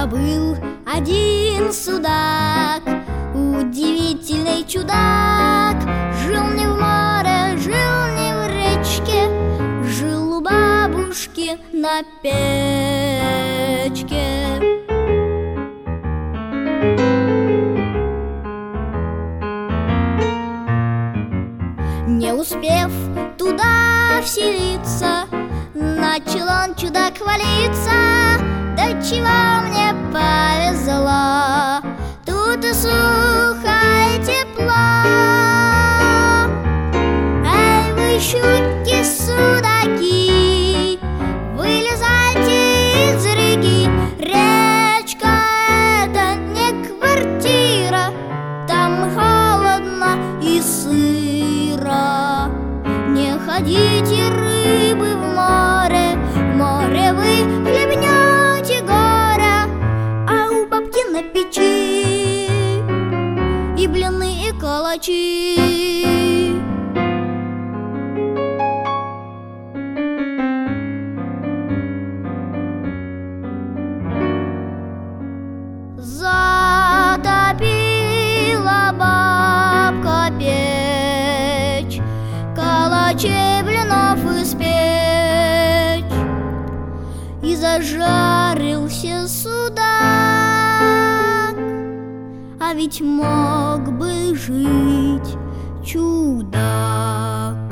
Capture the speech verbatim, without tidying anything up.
Был один судак, удивительный чудак. Жил не в море, жил не в речке, жил у бабушки на печке. Не успев туда вселиться, начал он чудак хвалиться: да чего мне повезло, тут и сухо, и тепло. Эй, вы, щуки, судаки, вылезайте из реки. Речка — это не квартира, там холодно и сыро. Не ходите, рыбы, в море, в море вы хлебнете горя. А у бабки на печи и блины, и калачи. Затопила бабка печь, калачей, блинов испечь, и зажарился судак. А ведь мог бы жить чудак.